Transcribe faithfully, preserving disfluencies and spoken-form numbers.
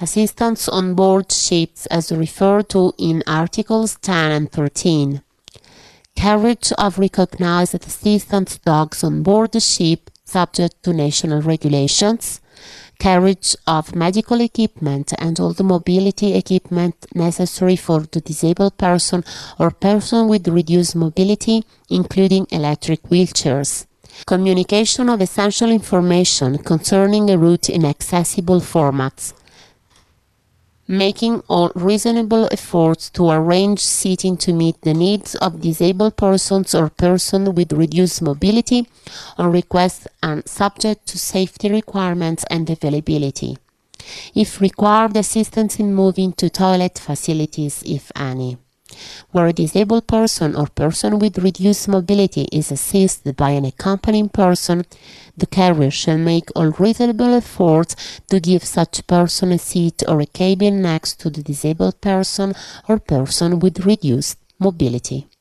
Assistance on board ships as referred to in Articles ten and thirteen. Carriage of recognized assistance dogs on board the ship subject to national regulations. Carriage of medical equipment and all the mobility equipment necessary for the disabled person or person with reduced mobility, including electric wheelchairs. Communication of essential information concerning a route in accessible formats. Making all reasonable efforts to arrange seating to meet the needs of disabled persons or persons with reduced mobility on request and subject to safety requirements and availability. If required, assistance in moving to toilet facilities, if any. Where a disabled person or person with reduced mobility is assisted by an accompanying person, the carrier shall make all reasonable efforts to give such person a seat or a cabin next to the disabled person or person with reduced mobility.